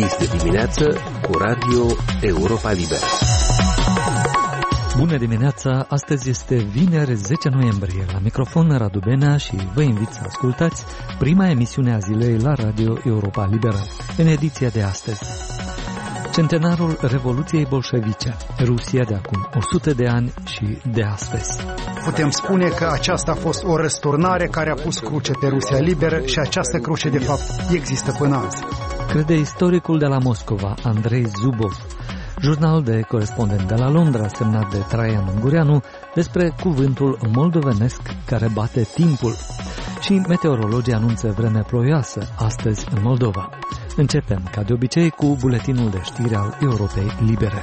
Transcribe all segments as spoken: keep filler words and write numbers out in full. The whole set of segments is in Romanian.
Este dimineață cu Radio Europa Liberă. Bună dimineața! Astăzi este vineri, zece noiembrie. La microfon Radu Benea și vă invit să ascultați prima emisiune a zilei la Radio Europa Liberă. În ediția de astăzi, centenarul Revoluției Bolșevice, Rusia de acum o sută de ani și de astăzi. Putem spune că aceasta a fost o răsturnare care a pus cruce pe Rusia liberă și această cruce, de fapt, există până azi. Crede istoricul de la Moscova, Andrei Zubov. Jurnal de corespondent de la Londra, semnat de Traian Ungureanu, despre cuvântul moldovenesc care bate timpul. Și meteorologii anunță vreme ploioasă astăzi în Moldova. Începem, ca de obicei, cu buletinul de știri al Europei Libere.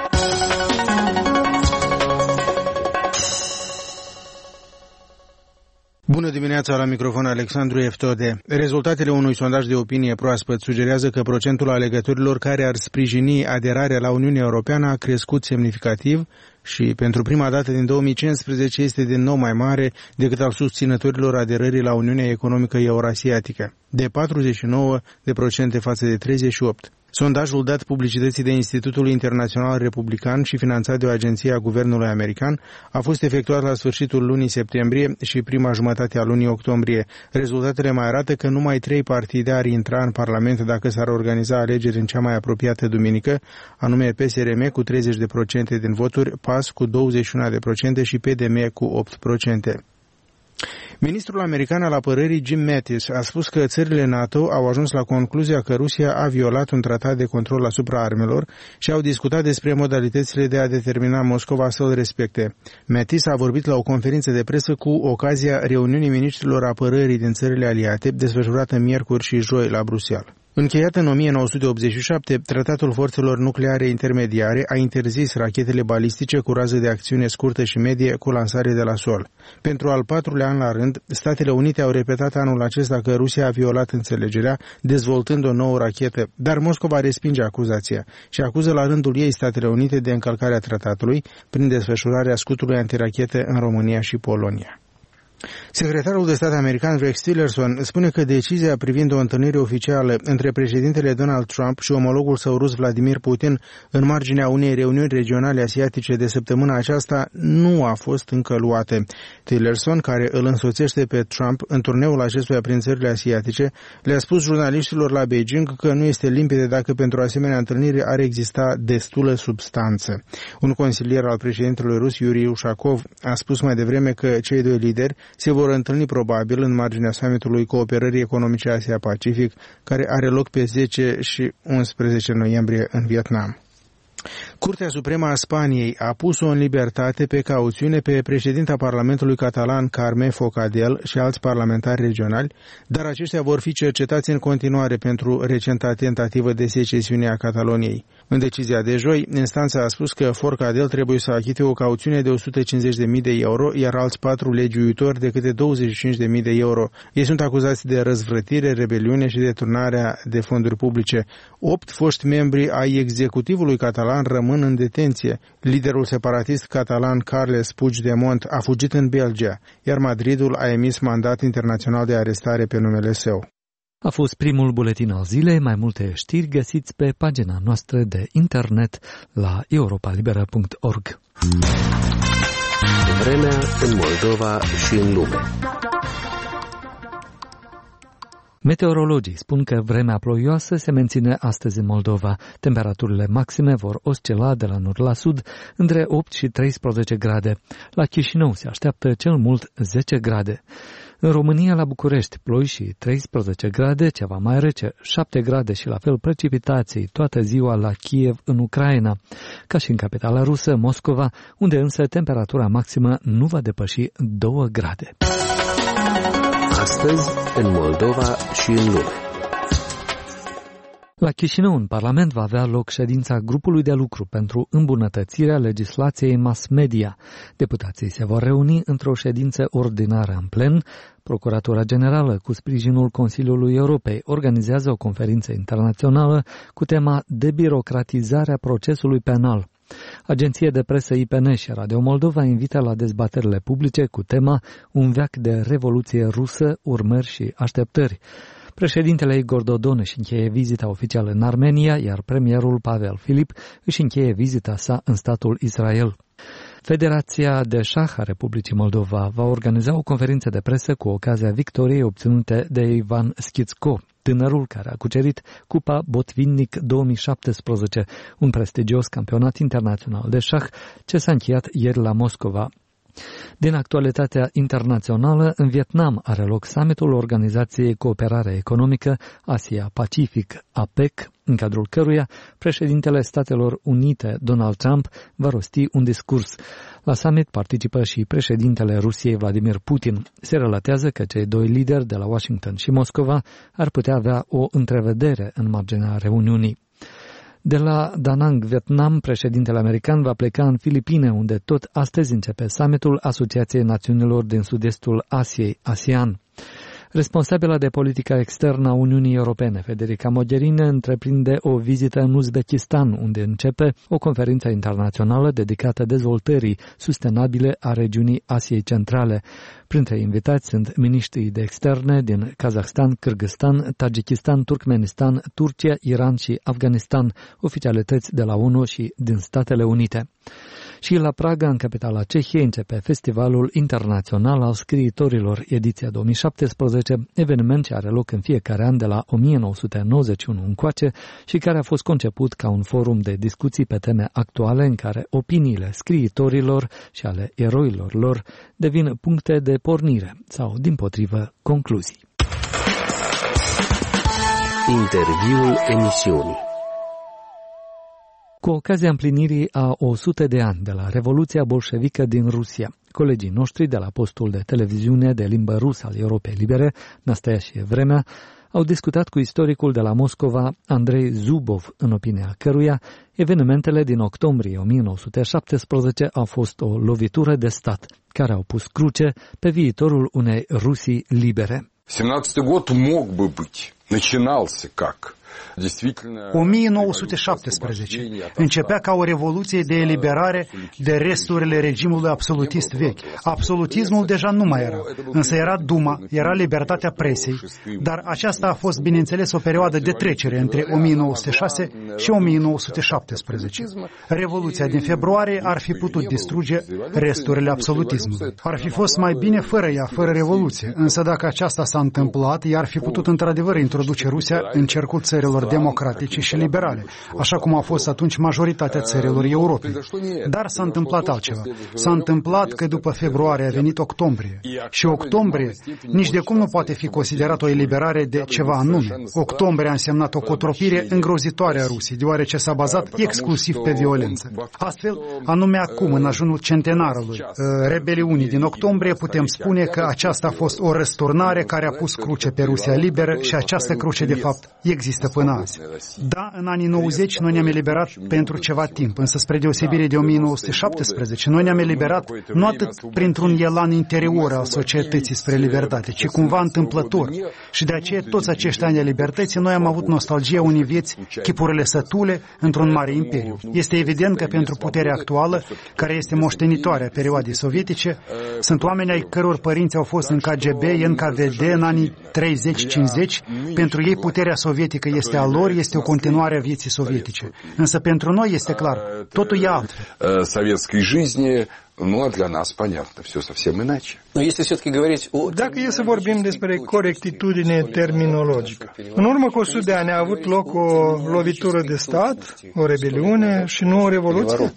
Bună dimineața, la microfon Alexandru Eftode. Rezultatele unui sondaj de opinie proaspăt sugerează că procentul alegătorilor care ar sprijini aderarea la Uniunea Europeană a crescut semnificativ și pentru prima dată din două mii cincisprezece este din nou mai mare decât al susținătorilor aderării la Uniunea Economică Eurasiatică, de patruzeci și nouă de procente față de treizeci și opt. Sondajul dat publicității de Institutul Internațional Republican și finanțat de o agenție a guvernului american a fost efectuat la sfârșitul lunii septembrie și prima jumătate a lunii octombrie. Rezultatele mai arată că numai trei partide ar intra în Parlament dacă s-ar organiza alegeri în cea mai apropiată duminică, anume P S R M cu treizeci de procente din voturi, P A S cu douăzeci și unu de procente și P D M cu opt procente. Ministrul american al apărării Jim Mattis a spus că țările NATO au ajuns la concluzia că Rusia a violat un tratat de control asupra armelor și au discutat despre modalitățile de a determina Moscova să îl respecte. Mattis a vorbit la o conferință de presă cu ocazia reuniunii ministrilor apărării din țările aliate, desfășurată miercuri și joi la Bruxelles. Încheiat în o mie nouă sute optzeci și șapte, Tratatul Forțelor Nucleare Intermediare a interzis rachetele balistice cu rază de acțiune scurtă și medie cu lansare de la sol. Pentru al patrulea an la rând, Statele Unite au repetat anul acesta că Rusia a violat înțelegerea, dezvoltând o nouă rachetă, dar Moscova respinge acuzația și acuză la rândul ei Statele Unite de încălcarea tratatului prin desfășurarea scutului antirachetă în România și Polonia. Secretarul de stat american Rex Tillerson spune că decizia privind o întâlnire oficială între președintele Donald Trump și omologul său rus Vladimir Putin în marginea unei reuniuni regionale asiatice de săptămâna aceasta nu a fost încă luată. Tillerson, care îl însoțește pe Trump în turneul acestuia prin țările asiatice, le-a spus jurnaliștilor la Beijing că nu este limpede dacă pentru asemenea întâlnire ar exista destulă substanță. Un consilier al președintelui rus, Yuri Ushakov, a spus mai devreme că cei doi lideri se vor întâlni probabil în marginea summitului Cooperării Economice Asia-Pacific, care are loc pe zece și unsprezece noiembrie în Vietnam. Curtea Supremă a Spaniei a pus-o în libertate pe cauțiune pe președinta Parlamentului catalan Carme Forcadell și alți parlamentari regionali, dar aceștia vor fi cercetați în continuare pentru recenta tentativă de secesiune a Cataloniei. În decizia de joi, instanța a spus că Forcadell trebuie să achite o cauțiune de o sută cincizeci de mii de euro, iar alți patru legiuitori de câte douăzeci și cinci de mii de euro. Ei sunt acuzați de răzvrătire, rebeliune și deturnarea de fonduri publice. Opt foști membri ai executivului catalan rămân în detenție. Liderul separatist catalan Carles Puigdemont a fugit în Belgia, iar Madridul a emis mandat internațional de arestare pe numele său. A fost primul buletin al zilei. Mai multe știri găsiți pe pagina noastră de internet la europa liberă punct org. Vremea în Moldova și în lume. Meteorologii spun că vremea ploioasă se menține astăzi în Moldova. Temperaturile maxime vor oscila de la nord la sud între opt și treisprezece grade. La Chișinău se așteaptă cel mult zece grade. În România, la București, ploi și treisprezece grade, ceva mai rece, șapte grade și la fel precipitații toată ziua la Kiev, în Ucraina, ca și în capitala rusă, Moscova, unde însă temperatura maximă nu va depăși două grade. Astăzi, în Moldova și în lume. La Chișinău, în Parlament, va avea loc ședința grupului de lucru pentru îmbunătățirea legislației mass media. Deputații se vor reuni într-o ședință ordinară în plen. Procuratura Generală, cu sprijinul Consiliului Europei, organizează o conferință internațională cu tema debirocratizarea procesului penal. Agenția de presă I P N și Radio Moldova invită la dezbaterile publice cu tema Un veac de revoluție rusă, urmări și așteptări. Președintele Igor Dodon își încheie vizita oficială în Armenia, iar premierul Pavel Filip își încheie vizita sa în statul Israel. Federația de Șah a Republicii Moldova va organiza o conferință de presă cu ocazia victoriei obținute de Ivan Schitsko, tânărul care a cucerit Cupa Botvinnik două mii șaptesprezece, un prestigios campionat internațional de șah ce s-a încheiat ieri la Moscova. Din actualitatea internațională, în Vietnam are loc summitul Organizației Cooperare Economică Asia-Pacific, A P E C, în cadrul căruia președintele Statelor Unite, Donald Trump, va rosti un discurs. La summit participă și președintele Rusiei, Vladimir Putin. Se relatează că cei doi lideri de la Washington și Moscova ar putea avea o întrevedere în marginea reuniunii. De la Da Nang, Vietnam, președintele american va pleca în Filipine, unde tot astăzi începe summitul Asociației Națiunilor din Sud-Estul Asiei, ASEAN. Responsabilă de politica externă a Uniunii Europene, Federica Mogherini, întreprinde o vizită în Uzbekistan, unde începe o conferință internațională dedicată dezvoltării sustenabile a regiunii Asiei Centrale. Printre invitați sunt miniștrii de externe din Kazahstan, Kârgâzstan, Tajikistan, Turkmenistan, Turcia, Iran și Afganistan, oficialități de la ONU și din Statele Unite. Și la Praga, în capitala Cehiei, începe Festivalul Internațional al Scriitorilor, ediția două mii șaptesprezece, eveniment ce are loc în fiecare an de la o mie nouă sute nouăzeci și unu încoace și care a fost conceput ca un forum de discuții pe teme actuale în care opiniile scriitorilor și ale eroilor lor devin puncte de pornire sau, dimpotrivă, concluzii. Interviul emisiunii. Cu ocazia împlinirii a o sută de ani de la Revoluția Bolșevică din Rusia, colegii noștri de la postul de televiziune de limbă rusă al Europei Libere, Nastaia și Vremea, au discutat cu istoricul de la Moscova, Andrei Zubov, în opinia căruia evenimentele din octombrie o mie nouă sute șaptesprezece au fost o lovitură de stat, care au pus cruce pe viitorul unei Rusii libere. семнадцатый год мог бы быть, начинался как o mie nouă sute șaptesprezece începea ca o revoluție de eliberare de resturile regimului absolutist vechi. Absolutismul deja nu mai era, însă era Duma, era libertatea presei, dar aceasta a fost, bineînțeles, o perioadă de trecere între o mie nouă sute șase și o mie nouă sute șaptesprezece. Revoluția din februarie ar fi putut distruge resturile absolutismului. Ar fi fost mai bine fără ea, fără revoluție, însă dacă aceasta s-a întâmplat, ea ar fi putut într-adevăr introduce Rusia în cercul țărilor democratice și liberale, așa cum a fost atunci majoritatea țărilor Europei. Dar s-a întâmplat altceva. S-a întâmplat că după februarie a venit octombrie. Și octombrie nici de cum nu poate fi considerat o eliberare de ceva anume. Octombrie a însemnat o cotropire îngrozitoare a Rusiei, deoarece s-a bazat exclusiv pe violență. Astfel, anume acum, în ajunul centenarului rebeliunii din octombrie, putem spune că aceasta a fost o răsturnare care a pus cruce pe Rusia liberă și această cruce, de fapt, există până azi. Da, în anii nouăzeci noi ne-am eliberat pentru ceva timp, însă spre deosebire de o mie nouă sute șaptesprezece, noi ne-am eliberat nu atât printr-un elan interior al societății spre libertate, ci cumva întâmplător. Și de aceea toți acești ani de libertății noi am avut nostalgia unei vieți chipurile sătule într-un mare imperiu. Este evident că pentru puterea actuală, care este moștenitoarea perioadei sovietice, sunt oameni ai căror părinți au fost în K G B, N K V D în anii treizeci cincizeci, pentru ei puterea sovietică este a lor, este o continuare a vieții sovietice. Însă pentru noi este clar, totul e altfel. Советской жизни, ну, а для нас понятно, все совсем иначе. Dacă e să vorbim despre corectitudine terminologică, în urmă cu o sută de ani a avut loc o lovitură de stat, o rebeliune și nu o revoluție?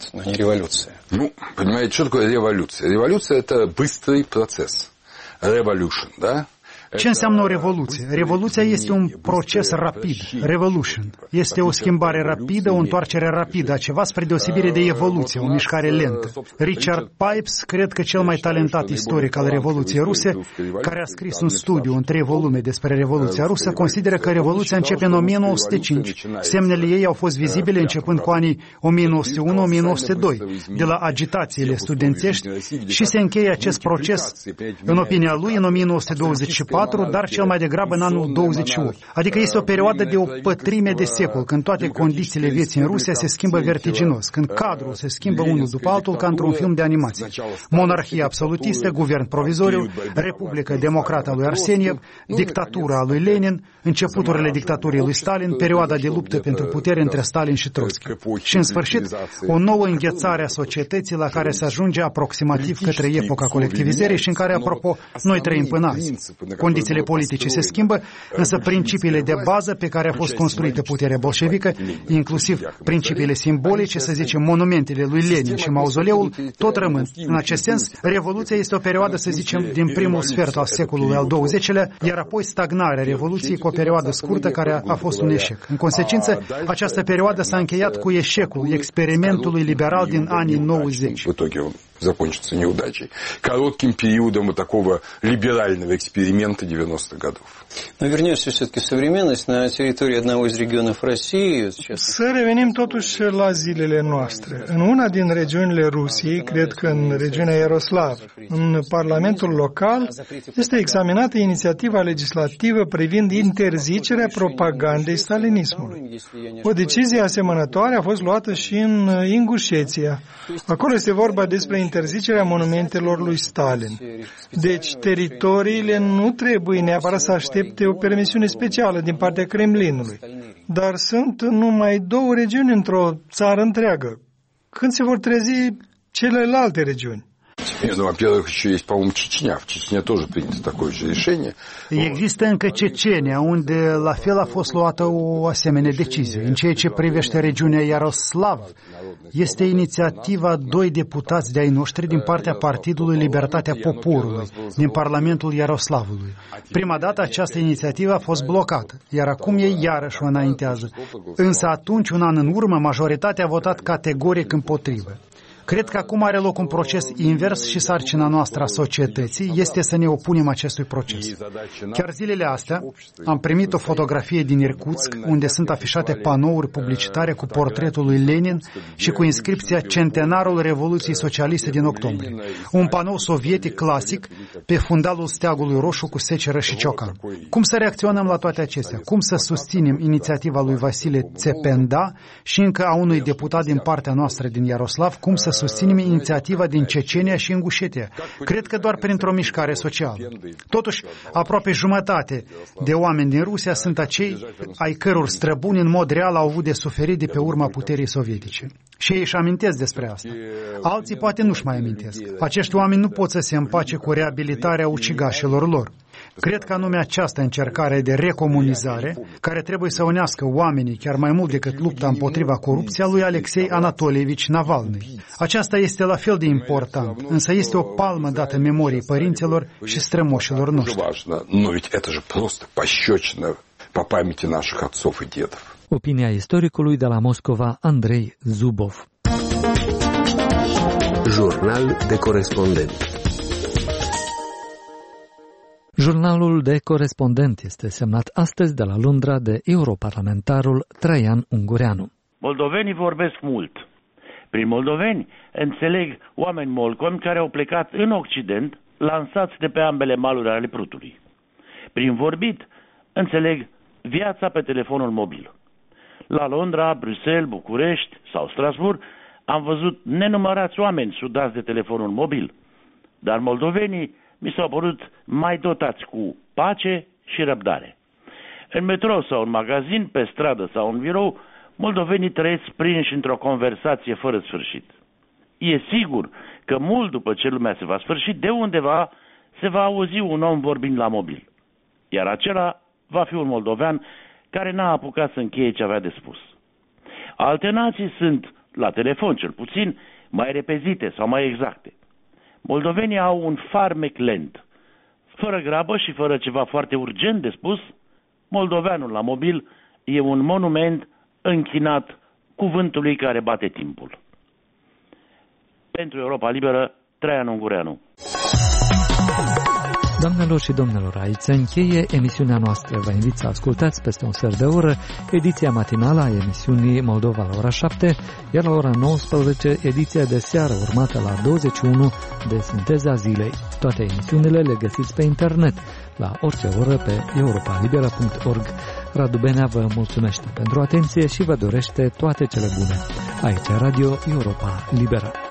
Ну, понимаете, что такое революция? Революция – это быстрый процесс. Revolution, да? Ce înseamnă o revoluție? Revoluția este un proces rapid. Revolution. Este o schimbare rapidă, o întoarcere rapidă a ceva spre deosebire de evoluție, o mișcare lentă. Richard Pipes, cred că cel mai talentat istoric al Revoluției Ruse, care a scris un studiu în trei volume despre Revoluția Rusă, consideră că Revoluția începe în o mie nouă sute cinci. Semnele ei au fost vizibile începând cu anii o mie nouă sute unu - o mie nouă sute doi, de la agitațiile studențești, și se încheie acest proces, în opinia lui, în o mie nouă sute douăzeci și patru, patru, dar cel mai degrabă în anul douăzeci și opt. Adică este o perioadă de o pătrime de secol, când toate condițiile vieții în Rusia se schimbă vertiginos, când cadrul se schimbă unul după altul ca într-un film de animație. Monarhie absolutistă, guvern provizoriu, Republică democrată a lui Arseniev, dictatura a lui Lenin, începuturile dictaturii lui Stalin, perioada de luptă pentru putere între Stalin și Trotsky. Și, în sfârșit, o nouă înghețare a societății la care se ajunge aproximativ către epoca colectivizării și în care, apropo, noi trăim până azi. Condițiile politice se schimbă, însă principiile de bază pe care a fost construită puterea bolșevică, inclusiv principiile simbolice, să zicem, monumentele lui Lenin și mauzoleul, tot rămân. În acest sens, Revoluția este o perioadă, să zicem, din primul sfert al secolului al douăzecilea, iar apoi stagnarea Revoluției cu o perioadă scurtă care a fost un eșec. În consecință, această perioadă s-a încheiat cu eșecul experimentului liberal din anii nouăzeci. Закончится неудачей, коротким периодом вот такого либерального эксперимента девяностых годов. Но вернемся все-таки в современность на территории одного из регионов России. Să revenim totuși la zilele noastre. În una din regiunile Rusiei, cred că în regiunea Iaroslav, în Parlamentul local, este examinată inițiativa legislativă privind interzicerea propagandei stalinismului. O decizie asemănătoare a fost luată și în Ingușeția. Acolo este vorba despre interzicerea monumentelor lui Stalin. Deci, teritoriile nu trebuie neapărat să aștepte o permisiune specială din partea Kremlinului. Dar sunt numai două regiuni într-o țară întreagă. Când se vor trezi celelalte regiuni? Ну, во-первых, еще есть, по-моему, Чечня. В Чечне тоже принято такое же решение. Există încă Cecenia, unde la fel a fost luată o asemenea decizie. În ceea ce privește regiunea Iaroslav, este inițiativa doi deputați de-ai noștri din partea Partidului Libertatea Poporului, din Parlamentul Iaroslavului. Prima dată această inițiativă a fost blocată, iar acum ei iarăși o înaintează. Însă atunci, un an în urmă, majoritatea a votat categoric împotrivă. Cred că acum are loc un proces invers și sarcina noastră a societății este să ne opunem acestui proces. Chiar zilele astea am primit o fotografie din Irkutsk unde sunt afișate panouri publicitare cu portretul lui Lenin și cu inscripția Centenarul Revoluției Socialiste din octombrie. Un panou sovietic clasic pe fundalul steagului roșu cu seceră și ciocan. Cum să reacționăm la toate acestea? Cum să susținem inițiativa lui Vasile Țependa și încă a unui deputat din partea noastră din Iaroslav? Cum să susținem inițiativa din Cecenia și Ingușetia? Cred că doar printr-o mișcare socială. Totuși, aproape jumătate de oameni din Rusia sunt acei ai căror străbuni în mod real au avut de suferit de pe urma puterii sovietice. Și ei își amintesc despre asta. Alții poate nu-și mai amintesc. Acești oameni nu pot să se împace cu reabilitarea ucigașilor lor. Cred că anume această încercare de recomunizare, care trebuie să unească oamenii chiar mai mult decât lupta împotriva corupției, a lui Alexei Anatolievici Navalny. Aceasta este la fel de important, însă este o palmă dată memoriei părinților și strămoșilor noștri. Opinia istoricului de la Moscova, Andrei Zubov. Jurnal de corespondent. Jurnalul de corespondent este semnat astăzi de la Londra de europarlamentarul Traian Ungureanu. Moldovenii vorbesc mult. Prin moldoveni înțeleg oameni molcomi care au plecat în Occident, lansați de pe ambele maluri ale Prutului. Prin vorbit înțeleg viața pe telefonul mobil. La Londra, Bruxelles, București sau Strasbourg am văzut nenumărați oameni sudați de telefonul mobil, dar moldovenii mi s-au părut mai dotați cu pace și răbdare. În metrou sau în magazin, pe stradă sau în birou, moldovenii trăiesc prinși într-o conversație fără sfârșit. E sigur că mult după ce lumea se va sfârși, de undeva se va auzi un om vorbind la mobil. Iar acela va fi un moldovean care n-a apucat să încheie ce avea de spus. Alte nații sunt, la telefon cel puțin, mai repezite sau mai exacte. Moldovenii au un farmec lent. Fără grabă și fără ceva foarte urgent de spus, moldoveanul la mobil e un monument închinat cuvântului care bate timpul. Pentru Europa Liberă, Traian Ungureanu. Doamnelor și domnilor, aici se încheie emisiunea noastră. Vă invit să ascultați peste un sfert de oră ediția matinală a emisiunii Moldova la ora șapte, iar la ora nouăsprezece ediția de seară urmată la douăzeci și unu de Sinteza Zilei. Toate emisiunile le găsiți pe internet la orice oră pe europa libera punct org. Radu Benea vă mulțumește pentru atenție și vă dorește toate cele bune. Aici Radio Europa Liberă.